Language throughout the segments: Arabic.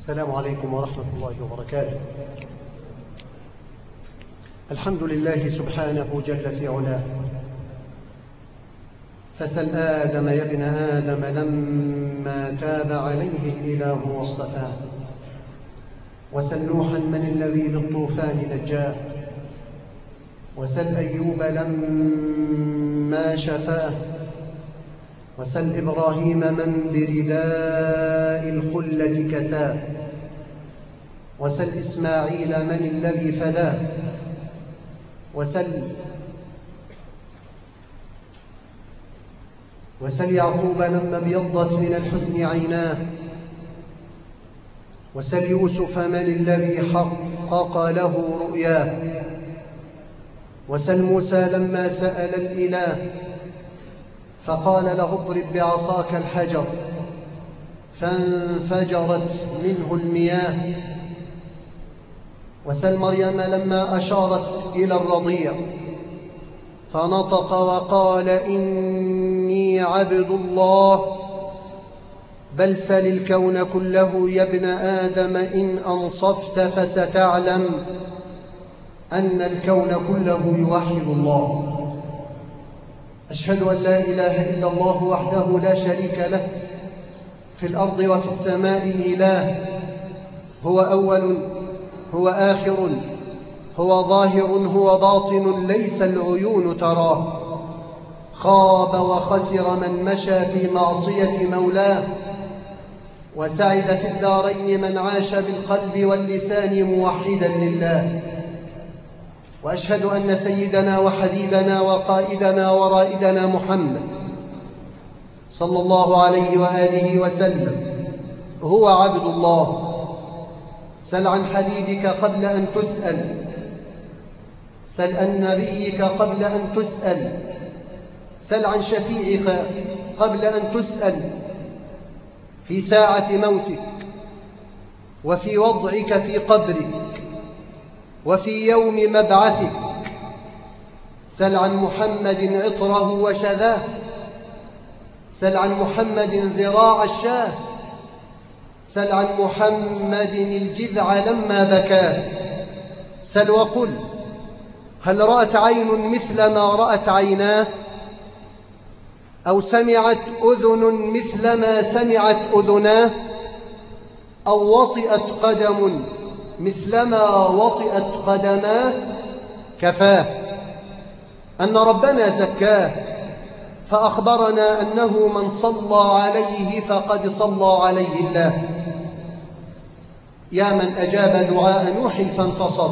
السلام عليكم ورحمة الله وبركاته. الحمد لله سبحانه جل في علاه، فسل آدم يا ابن آدم لما تاب عليه الإله واصطفاه، وسل نوحا من الذي بالطوفان نجاه، وسل أيوب لما شفاه، وسل إبراهيم من برداء الخلة كساه، وسل إسماعيل من الذي فداه، وسل يعقوب لما ابيضت من الحزن عيناه، وسل يوسف من الذي حقق له رؤياه، وسل موسى لما سأل الإله فقال له اضرب بعصاك الحجر فانفجرت منه المياه، وسل مريم لما أشارت إلى الرضيع فنطق وقال إني عبد الله، بل سل الكون كله يا ابن آدم إن أنصفت فستعلم أن الكون كله يوحد الله. أشهد أن لا إله إلا الله وحده لا شريك له، في الأرض وفي السماء إله، هو أول هو آخر هو ظاهر هو باطن ليس العيون تراه، خاب وخسر من مشى في معصية مولاه، وسعد في الدارين من عاش بالقلب واللسان موحدا لله. وأشهد أن سيدنا وحبيبنا وقائدنا ورائدنا محمد صلى الله عليه وآله وسلم هو عبد الله. سل عن حبيبك قبل أن تسأل، سل عن نبيك قبل أن تسأل، سل عن شفيعك قبل أن تسأل، في ساعة موتك وفي وضعك في قبرك وفي يوم مبعثك. سل عن محمد عطره وشذاه، سل عن محمد ذراع الشاه، سل عن محمد الجذع لما بكاه. سل وقل هل رأت عين مثل ما رأت عيناه، أو سمعت أذن مثل ما سمعت أذناه، أو وطئت قدم مثلما وطئت قدماه. كفاه أن ربنا زكاه، فأخبرنا أنه من صلى عليه فقد صلى عليه الله. يا من أجاب دعاء نوح فانتصر،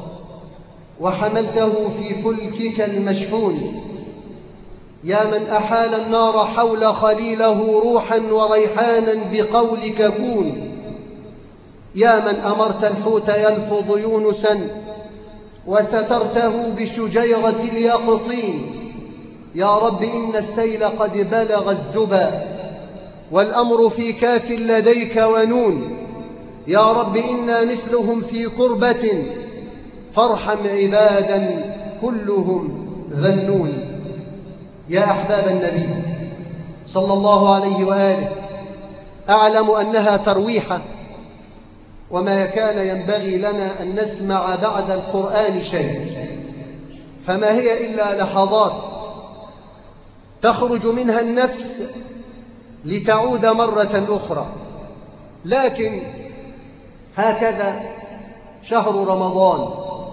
وحملته في فلكك المشحون، يا من أحال النار حول خليله روحا وريحانا بقولك كون، يا من أمرت الحوت يلفظ يونسا وسترته بشجيرة اليقطين. يا رب إن السيل قد بلغ الزبا، والأمر في كاف لديك ونون. يا رب إنا مثلهم في كربة، فارحم عبادا كلهم ذنون. يا أحباب النبي صلى الله عليه وآله، أعلم أنها ترويحة، وما كان ينبغي لنا أن نسمع بعد القرآن شيء، فما هي إلا لحظات تخرج منها النفس لتعود مرة أخرى. لكن هكذا شهر رمضان،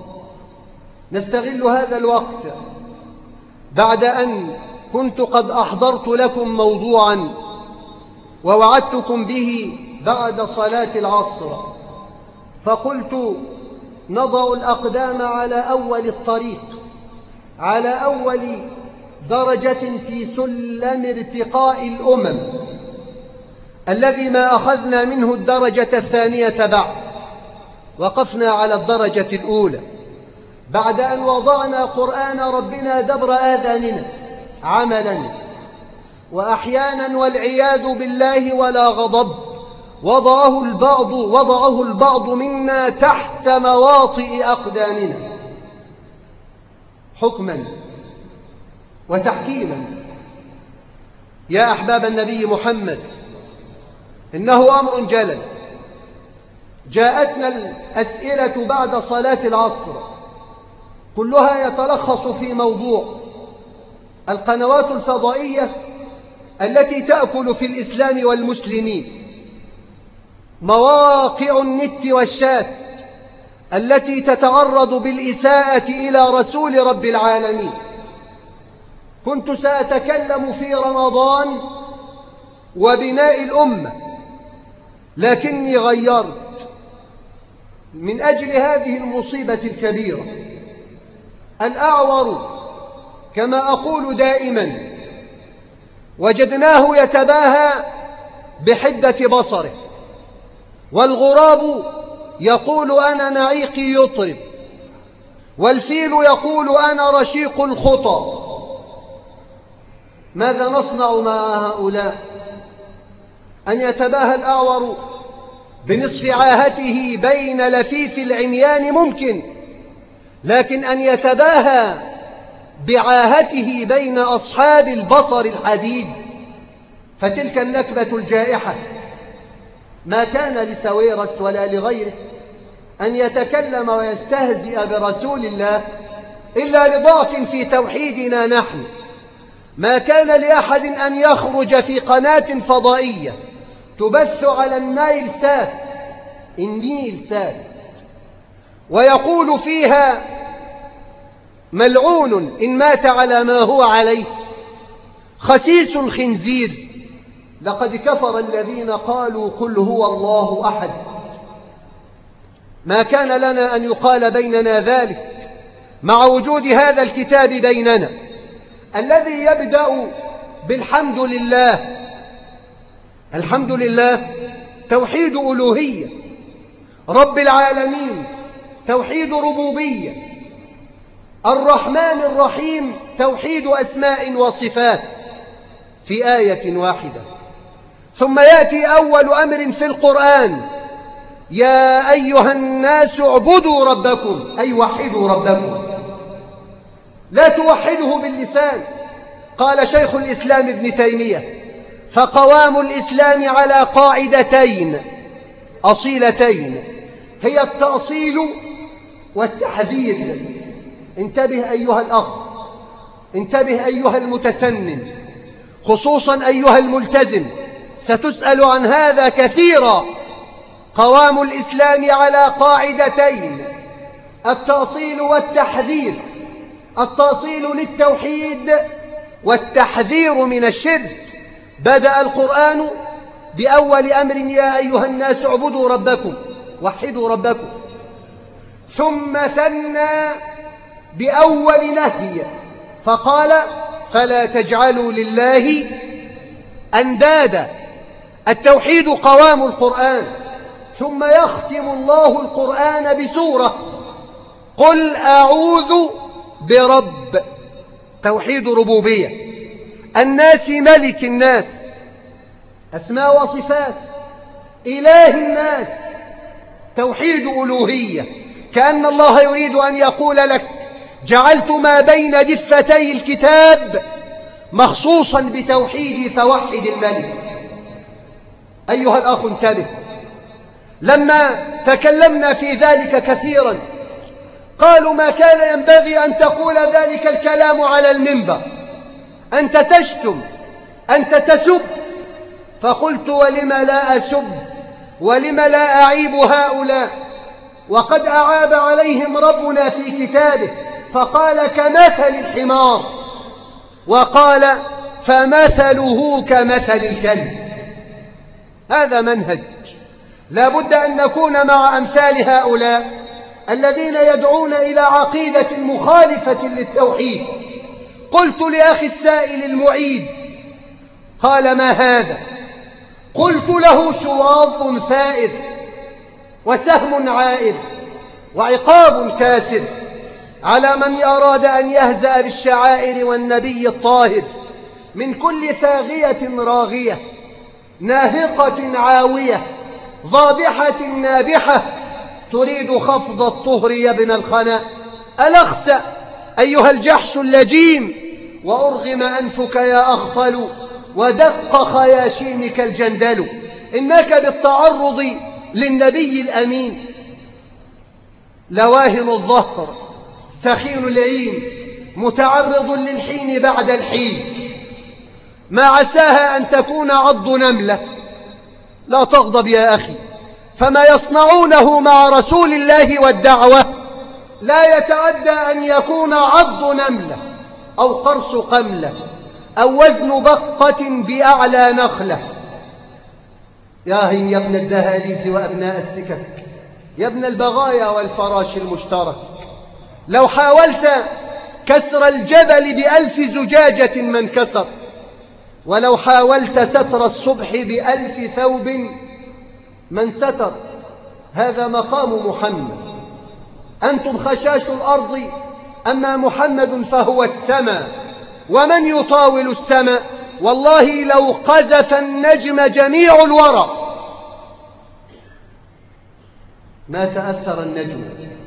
نستغل هذا الوقت بعد أن كنت قد أحضرت لكم موضوعا ووعدتكم به بعد صلاة العصر، فقلت نضع الأقدام على أول الطريق، على أول درجة في سلم ارتقاء الأمم، الذي ما أخذنا منه الدرجة الثانية بعد، وقفنا على الدرجة الأولى بعد أن وضعنا قرآن ربنا دبر آذاننا عملا، وأحيانا والعياذ بالله ولا غضب وضعه البعض منا تحت مواطئ أقدامنا حكما وتحكيما. يا أحباب النبي محمد، إنه أمر جلل جاءتنا الأسئلة بعد صلاة العصر، كلها يتلخص في موضوع القنوات الفضائية التي تأكل في الإسلام والمسلمين، مواقع النت والشات التي تتعرض بالإساءة إلى رسول رب العالمين. كنت سأتكلم في رمضان وبناء الأمة، لكني غيرت من أجل هذه المصيبة الكبيرة. الأعور كما أقول دائما وجدناه يتباهى بحدة بصره، والغراب يقول أنا نعيقي يطرب، والفيل يقول أنا رشيق الخطى. ماذا نصنع مع هؤلاء؟ أن يتباهى الأعور بنصف عاهته بين لفيف العميان ممكن، لكن أن يتباهى بعاهته بين أصحاب البصر الحديد فتلك النكبة الجائحة. ما كان لسويرس ولا لغيره أن يتكلم ويستهزئ برسول الله إلا لضعف في توحيدنا نحن. ما كان لأحد أن يخرج في قناة فضائية تبث على النيل سات ويقول فيها ملعون إن مات على ما هو عليه، خسيس خنزير. لقد كفر الذين قالوا قل هو الله أحد. ما كان لنا أن يقال بيننا ذلك مع وجود هذا الكتاب بيننا الذي يبدأ بالحمد لله. الحمد لله توحيد ألوهية رب العالمين، توحيد ربوبية. الرحمن الرحيم توحيد أسماء وصفات في آية واحدة. ثم يأتي أول أمر في القرآن: يا أيها الناس اعبدوا ربكم، أي وحدوا ربكم. لا توحده باللسان. قال شيخ الإسلام ابن تيمية: فقوام الإسلام على قاعدتين أصيلتين هي التأصيل والتحذير. انتبه أيها الأخ، انتبه أيها المتسنن، خصوصا أيها الملتزم، ستسأل عن هذا كثيرا. قوام الإسلام على قاعدتين: التأصيل والتحذير. التأصيل للتوحيد والتحذير من الشرك. بدأ القرآن بأول أمر: يا أيها الناس اعبدوا ربكم، وحدوا ربكم. ثم ثنى بأول نهي فقال: فلا تجعلوا لله أندادا. التوحيد قوام القرآن. ثم يختم الله القرآن بسورة: قل أعوذ برب. توحيد ربوبية. الناس ملك الناس، أسماء وصفات. إله الناس، توحيد ألوهية. كأن الله يريد أن يقول لك: جعلت ما بين دفتي الكتاب مخصوصا بتوحيدي فوحد الملك. أيها الأخ انتبه، لما تكلمنا في ذلك كثيرا قالوا: ما كان ينبغي أن تقول ذلك الكلام على المنبر، أنت تشتم، أنت تسب. فقلت: ولم لا أسب، ولم لا أعيب هؤلاء؟ وقد أعاب عليهم ربنا في كتابه فقال: كمثل الحمار، وقال: فمثله كمثل الكلب. هذا منهج لا بد أن نكون مع أمثال هؤلاء الذين يدعون إلى عقيدة مخالفة للتوحيد. قلت لأخي السائل المعيد، قال: ما هذا؟ قلت له: شواظ ثائر، وسهم عائر، وعقاب كاسر على من أراد أن يهزأ بالشعائر والنبي الطاهر، من كل ثاغية راغية، ناهقة عاوية، ضابحة نابحة، تريد خفض الطهر يا ابن الخنا. ألخسأ أيها الجحش اللجيم، وأرغم أنفك يا أخطل، ودق خياشيمك الجندل. إنك بالتعرض للنبي الأمين، لواهن الظهر سخين العين متعرض للحين بعد الحين، ما عساها أن تكون عض نملة. لا تغضب يا أخي، فما يصنعونه مع رسول الله والدعوة لا يتعدى أن يكون عض نملة أو قرص قملة أو وزن بقة بأعلى نخلة. يا ابن الدهاليز وأبناء السكك، يا ابن البغايا والفراش المشترك، لو حاولت كسر الجبل ب1000 زجاجة ما انكسر، ولو حاولت ستر الصبح ب1000 ثوب ما انستر. هذا مقام محمد. أنتم خشاش الأرض، أما محمد فهو السماء. ومن يطاول السماء؟ والله لو قذف النجم جميع الورى ما تأثر النجم.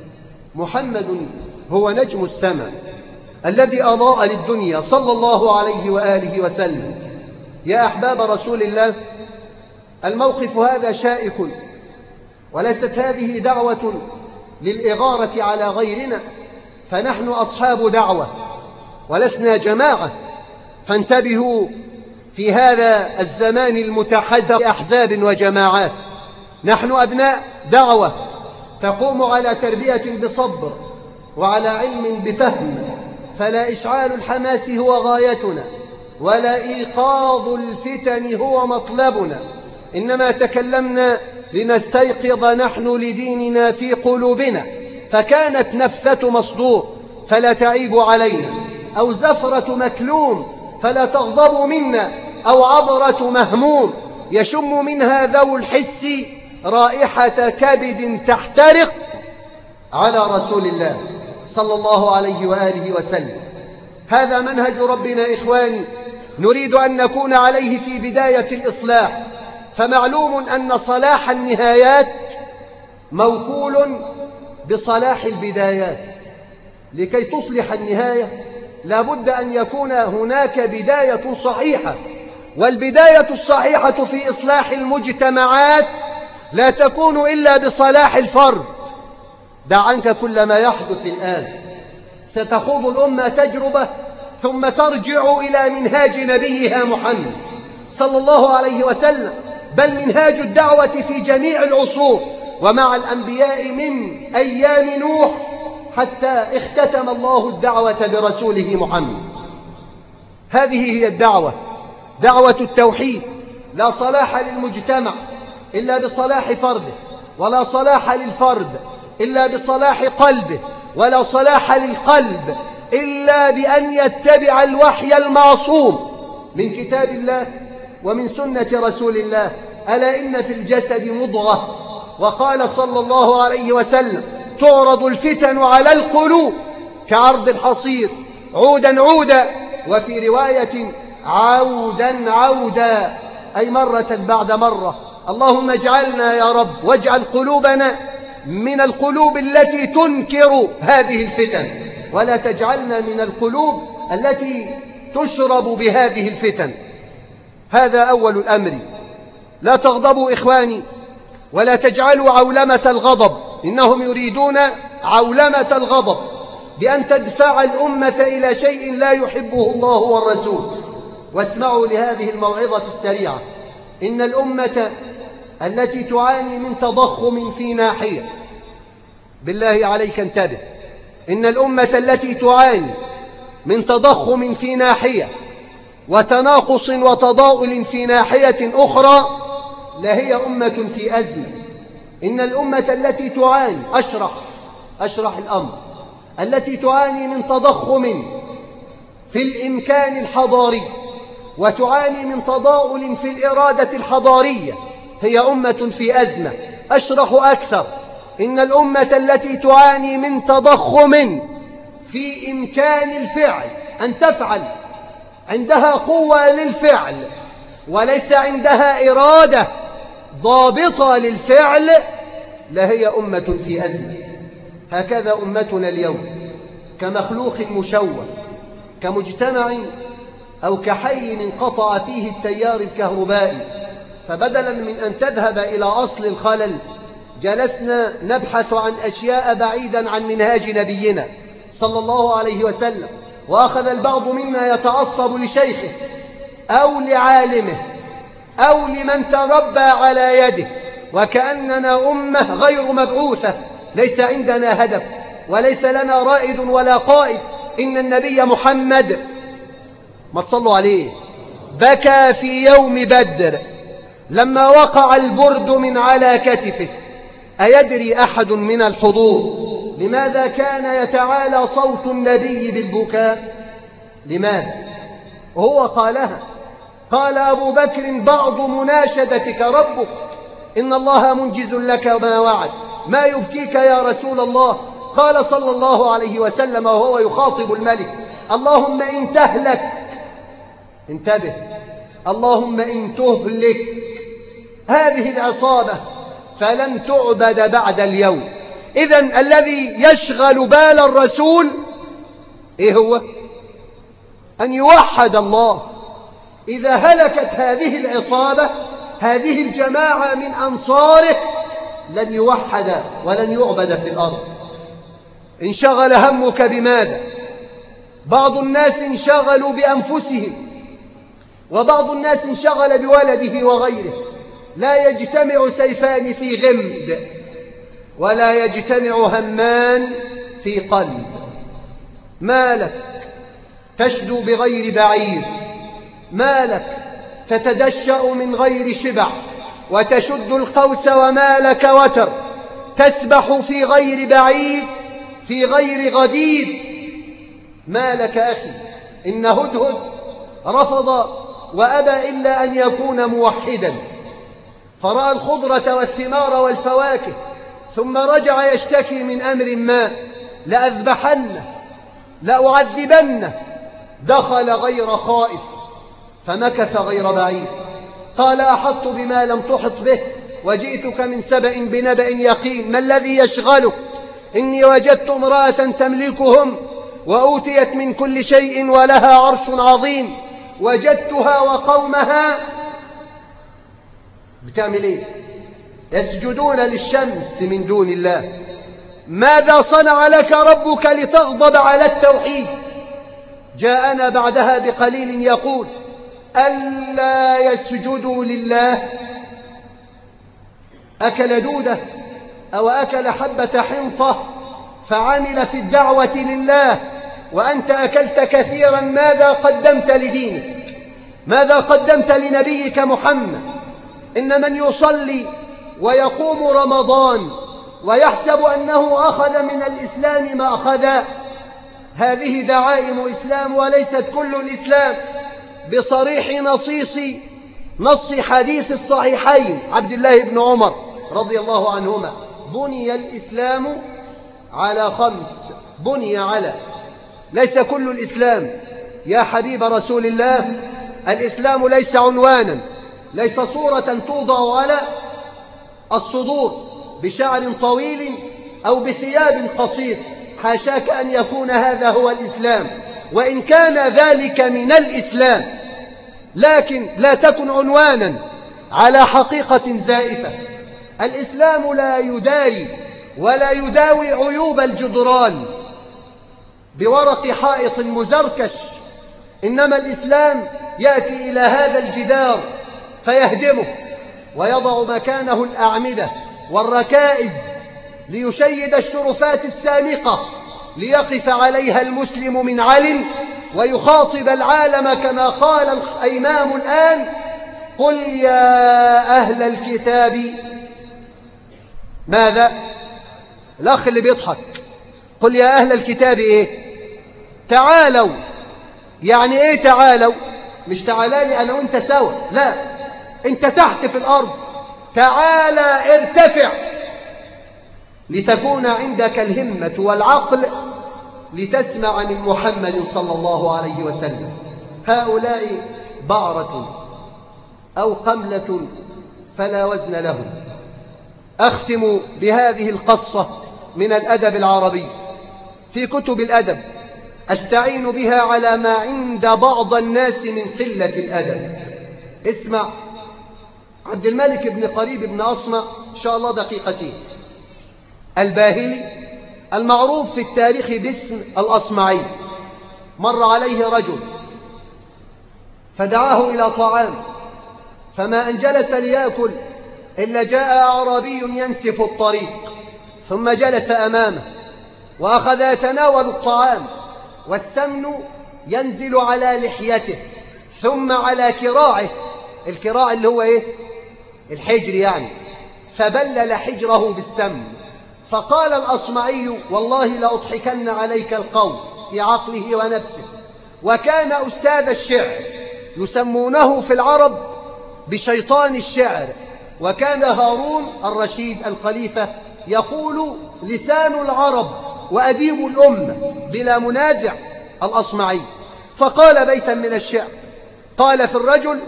محمد هو نجم السماء الذي أضاء للدنيا صلى الله عليه وآله وسلم. يا أحباب رسول الله، الموقف هذا شائك، وليست هذه دعوة للإغارة على غيرنا، فنحن أصحاب دعوة ولسنا جماعة. فانتبهوا في هذا الزمان المتحزب أحزاب وجماعات. نحن أبناء دعوة تقوم على تربية بصبر وعلى علم بفهم، فلا إشعال الحماس هو غايتنا ولا إيقاظ الفتن هو مطلبنا، إنما تكلمنا لنستيقظ نحن لديننا في قلوبنا. فكانت نفثة مصدور فلا تعيب علينا، أو زفرة مكلوم فلا تغضب منا، أو عبرة مهموم يشم منها ذو الحس رائحة كبد تحترق على رسول الله صلى الله عليه وآله وسلم. هذا منهج ربنا إخواني، نريد أن نكون عليه في بداية الإصلاح. فمعلوم أن صلاح النهايات موكول بصلاح البدايات. لكي تصلح النهاية لابد أن يكون هناك بداية صحيحة، والبداية الصحيحة في إصلاح المجتمعات لا تكون إلا بصلاح الفرد. دع عنك كل ما يحدث الآن. ستخوض الأمة تجربة ثم ترجع إلى منهاج نبيها محمد صلى الله عليه وسلم، بل منهاج الدعوة في جميع العصور ومع الأنبياء من أيام نوح حتى اختتم الله الدعوة برسوله محمد. هذه هي الدعوة، دعوة التوحيد. لا صلاح للمجتمع إلا بصلاح فرده، ولا صلاح للفرد إلا بصلاح قلبه، ولا صلاح للقلب إلا بأن يتبع الوحي المعصوم من كتاب الله ومن سنة رسول الله. ألا إن في الجسد مضغة، وقال صلى الله عليه وسلم: تعرض الفتن على القلوب كعرض الحصير عودا عودا، وفي رواية عودا عودا، أي مرة بعد مرة. اللهم اجعلنا يا رب واجعل قلوبنا من القلوب التي تنكر هذه الفتن، ولا تجعلنا من القلوب التي تشرب بهذه الفتن. هذا أول الأمر. لا تغضبوا إخواني، ولا تجعلوا عولمة الغضب. إنهم يريدون عولمة الغضب بأن تدفع الأمة إلى شيء لا يحبه الله والرسول. واسمعوا لهذه الموعظة السريعة. إن الأمة التي تعاني من تضخم في ناحية، بالله عليك انتبه، إن الأمة التي تعاني من تضخم في ناحية وتناقص وتضاؤل في ناحية أخرى لهي أمة في أزمة. إن الأمة التي تعاني، أشرح الأمر، التي تعاني من تضخم في الإمكان الحضاري وتعاني من تضاؤل في الإرادة الحضارية هي أمة في أزمة. أشرح أكثر. إن الأمة التي تعاني من تضخم في إمكان الفعل، أن تفعل، عندها قوة للفعل وليس عندها إرادة ضابطة للفعل، لهي أمة في أزمة. هكذا أمتنا اليوم، كمخلوق مشوه، كمجتمع أو كحي انقطع فيه التيار الكهربائي، فبدلا من أن تذهب إلى أصل الخلل جلسنا نبحث عن أشياء بعيدا عن منهاج نبينا صلى الله عليه وسلم، وأخذ البعض منا يتعصب لشيخه أو لعالمه أو لمن تربى على يده، وكأننا أمة غير مبعوثة، ليس عندنا هدف وليس لنا رائد ولا قائد. إن النبي محمد، ما تصلوا عليه، بكى في يوم بدر لما وقع البرد من على كتفه. أيدري أحد من الحضور لماذا كان يتعالى صوت النبي بالبكاء؟ لماذا؟ وهو قالها. قال أبو بكر: بعض مناشدتك ربك، إن الله منجز لك ما وعد، ما يبكيك يا رسول الله؟ قال صلى الله عليه وسلم وهو يخاطب الملك: اللهم إن تهلك، انتبه، اللهم إن تهلك هذه العصابة فلن تعبد بعد اليوم. إذن الذي يشغل بال الرسول إيه هو؟ أن يوحد الله. إذا هلكت هذه العصابة، هذه الجماعة من أنصاره، لن يوحد ولن يعبد في الأرض. انشغل همك بماذا؟ بعض الناس انشغلوا بأنفسهم، وبعض الناس انشغل بولده وغيره. لا يجتمع سيفان في غمد، ولا يجتمع همان في قلب. ما لك تشدو بغير بعير، ما لك تتدشأ من غير شبع، وتشد القوس وما لك وتر، تسبح في غير بعيد، في غير غدير. ما لك أخي؟ إن هدهد رفض وأبى إلا أن يكون موحدا، فرأى الخضرة والثمار والفواكه، ثم رجع يشتكي من أمر ما: لأذبحنه، لأعذبنه. دخل غير خائف فمكث غير بعيد. قال: أحطت بما لم تحط به، وجئتك من سبأ بنبأ يقين. ما الذي يشغلك؟ إني وجدت امرأة تملكهم وأوتيت من كل شيء ولها عرش عظيم، وجدتها وقومها بتعمل إيه؟ يسجدون للشمس من دون الله. ماذا صنع لك ربك لتغضب على التوحيد؟ جاءنا بعدها بقليل يقول: ألا يسجدوا لله. أكل دودة أو أكل حبة حنطة فعمل في الدعوة لله، وأنت أكلت كثيرا. ماذا قدمت لدينك؟ ماذا قدمت لنبيك محمد؟ إن من يصلي ويقوم رمضان ويحسب أنه أخذ من الإسلام ما أخذ، هذه دعائم إسلام وليست كل الإسلام. بصريح نص حديث الصحيحين عبد الله بن عمر رضي الله عنهما: بني الإسلام على 5. بني على، ليس كل الإسلام يا حبيب رسول الله. الإسلام ليس عنوانا، ليس صورة توضع على الصدور بشعر طويل أو بثياب قصير. حاشاك أن يكون هذا هو الإسلام، وإن كان ذلك من الإسلام، لكن لا تكن عنوانا على حقيقة زائفة. الإسلام لا يداري ولا يداوي عيوب الجدران بورق حائط مزركش، إنما الإسلام يأتي إلى هذا الجدار فيهدمه ويضع مكانه الأعمدة والركائز ليشيد الشرفات السامقة، ليقف عليها المسلم من علم ويخاطب العالم كما قال الإمام الآن: قل يا أهل الكتاب. ماذا؟ الأخ اللي بيضحك، قل يا أهل الكتاب إيه؟ تعالوا. يعني إيه تعالوا؟ مش تعالاني أنا وإنت سوا، لا، أنت تحت في الأرض. تعالى ارتفع لتكون عندك الهمة والعقل لتسمع من محمد صلى الله عليه وسلم. هؤلاء بعرة أو قملة فلا وزن لهم. أختم بهذه القصة من الأدب العربي. في كتب الأدب أستعين بها على ما عند بعض الناس من قلة الأدب. اسمع، عبد الملك بن قريب بن أصمع، إن شاء الله دقيقتين. الباهلي المعروف في التاريخ باسم الأصمعي. مر عليه رجل فدعاه إلى طعام، فما أن جلس ليأكل إلا جاء أعرابي ينسف الطريق، ثم جلس أمامه وأخذ يتناول الطعام، والسمن ينزل على لحيته ثم على كراعه، الكراع اللي هو إيه؟ الحجر يعني، فبلل حجره بالسمن. فقال الأصمعي: والله لأضحكن عليك القول في عقله ونفسه. وكان أستاذ الشعر، يسمونه في العرب بشيطان الشعر، وكان هارون الرشيد الخليفة يقول: لسان العرب وأديب الأمة بلا منازع الأصمعي. فقال بيتا من الشعر، قال في الرجل: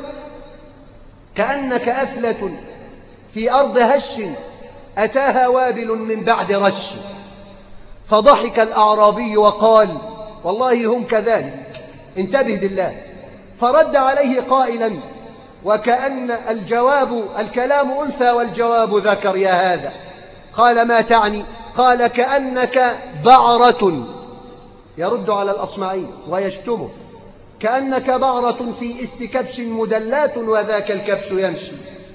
كأنك أثلة في أرض هش أتاها وابل من بعد رش. فضحك الأعرابي وقال: والله هم كذلك، انتبه بالله. فرد عليه قائلا: وكأن الكلام أنثى والجواب ذكر يا هذا. قال: ما تعني؟ قال: كأنك بعرة، يرد على الأصمعي ويشتمه: كأنك بعرة في است كبش مدلات وذاك الكبش يمشي.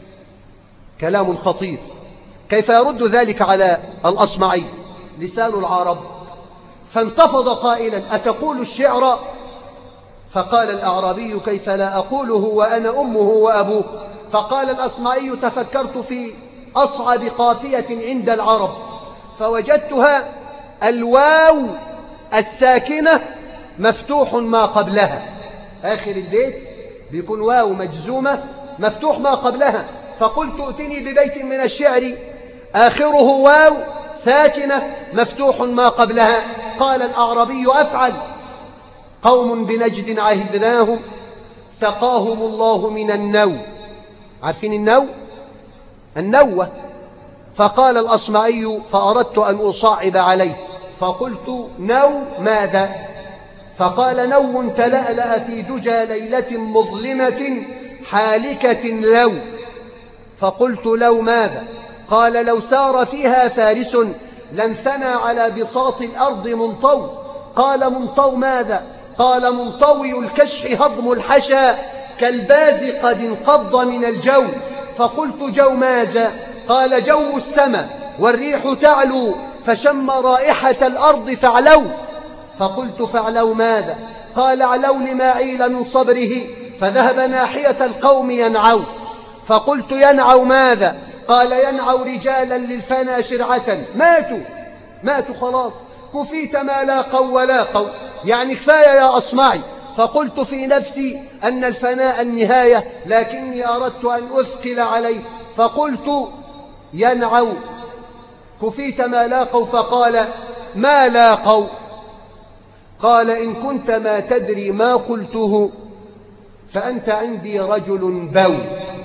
كلام خطير. كيف يرد ذلك على الأصمعي لسان العرب؟ فانتفض قائلا: أتقول الشعر؟ فقال الأعرابي: كيف لا أقوله وأنا أمه وأبوه؟ فقال الأصمعي: تفكرت في أصعب قافية عند العرب فوجدتها الواو الساكنة مفتوح ما قبلها، آخر البيت بيكون واو مجزومة مفتوح ما قبلها. فقلت: ائتني ببيت من الشعر آخره واو ساكنة مفتوح ما قبلها. قال الأعرابي: أفعل. قوم بنجد عهدناهم سقاهم الله من النو. عارفين النو؟ النوة. فقال الأصمعي: فأردت أن أصعب عليه فقلت: نو ماذا؟ فقال: نو تلألأ في دجى ليلة مظلمة حالكة لو. فقلت: لو ماذا؟ قال: لو سار فيها فارس لانثنى على بساط الأرض منطو. قال: منطو ماذا؟ قال: منطوي الكشح هضم الحشا كالباز قد انقض من الجو. فقلت: جو ماذا؟ قال: جو السماء والريح تعلو فشم رائحة الأرض فاعلو. فقلت: فاعلو ماذا؟ قال: علو لما عيل من صبره فذهب ناحية القوم ينعو. فقلت: ينعو ماذا؟ قال: ينعو رجالا للفنا شرعة ماتوا خلاص، كفيت ما لاقوا ولاقوا، يعني كفاية يا أصمعي. فقلت في نفسي أن الفناء النهاية، لكني أردت أن أثقل عليه فقلت: ينعو كفيت ما لاقوا. فقال: ما لاقوا؟ قال: إن كنت ما تدري ما قلته فأنت عندي رجل بو.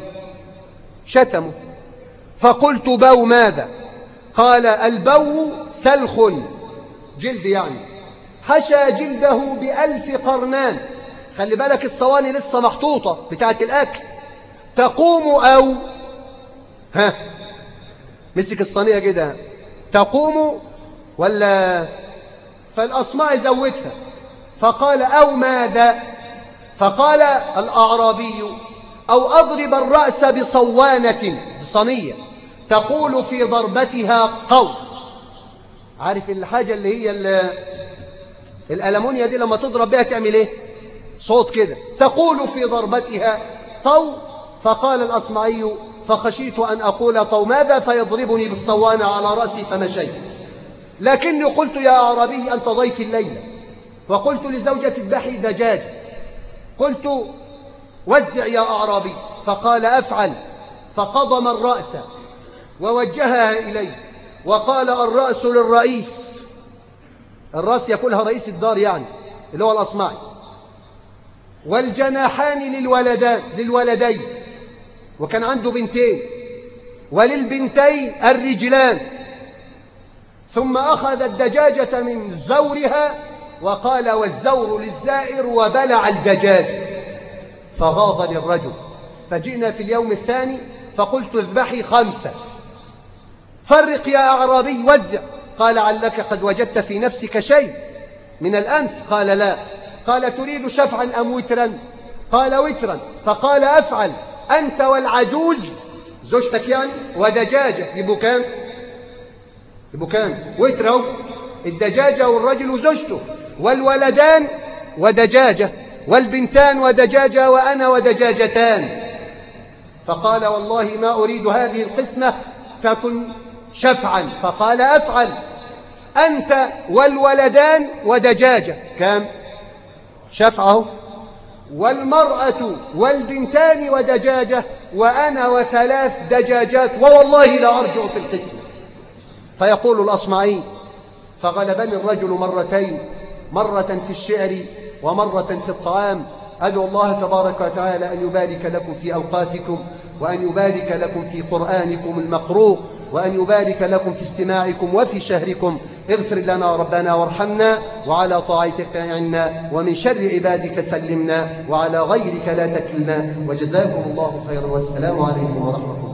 شتمه. فقلت: بو ماذا؟ قال: البو سلخ، جلد يعني، حشى جلده ب1000 قرنان. خلي بالك الصواني لسه محطوطة بتاعت الأكل. تقوم أو مسك الصينية كده، تقوم ولا؟ فالأصمعي زودها فقال: أو ماذا؟ فقال الأعرابي: أو أضرب الرأس بصوانة، بصينية، تقول في ضربتها قو. عارف الحاجة اللي هي الألمونيا دي لما تضرب بها تعمل ايه؟ صوت كده، تقول في ضربتها طو. فقال الأصمعي: فخشيت أن أقول طو ماذا فيضربني بالصوانة على رأسي فمشيت. لكني قلت: يا أعرابي أنت ضيف الليلة. وقلت لزوجة اذبحي دجاج. قلت: وزع يا أعرابي. فقال: أفعل. فقضم الرأس ووجهها إليه وقال: الرأس للرئيس. الرأس يقولها رئيس الدار يعني اللي هو الأصمعي. والجناحان للولدين، وكان عنده بنتين، وللبنتين الرجلان. ثم أخذ الدجاجة من زورها وقال: والزور للزائر، وبلع الدجاج. فغاضني الرجل. فجئنا في اليوم الثاني فقلت: اذبحي 5. فرق يا أعرابي وزع. قال علك قد وجدت في نفسك شيء من الأمس؟ قال لا. قال تريد شفعا أم وترا؟ قال وترا. فقال أفعل. أنت والعجوز زوجتك يعني ودجاجة يبقوا كام؟ يبقوا كام؟ وتروا الدجاجة والرجل وزوجته، والولدان ودجاجة، والبنتان ودجاجة، وأنا ودجاجتان. فقال والله ما أريد هذه القسمة تكن شفعا. فقال أفعل. أنت والولدان ودجاجة كام؟ شفعه. والمرأة والبنتان ودجاجة، وأنا وثلاث دجاجات، ووالله لا أرجع في القسمة. فيقول الأصمعي فغلبني الرجل مرتين، مرة في الشعر ومرة في الطعام. أدعو الله تبارك وتعالى أن يبارك لكم في أوقاتكم، وأن يبارك لكم في قرآنكم المقروء، وأن يبارك لكم في استماعكم وفي شهركم. اغفر لنا ربنا وارحمنا، وعلى طاعتك عنا، ومن شر عبادك سلمنا، وعلى غيرك لا تكلنا. وجزاكم الله خيرا، والسلام عليكم ورحمة الله.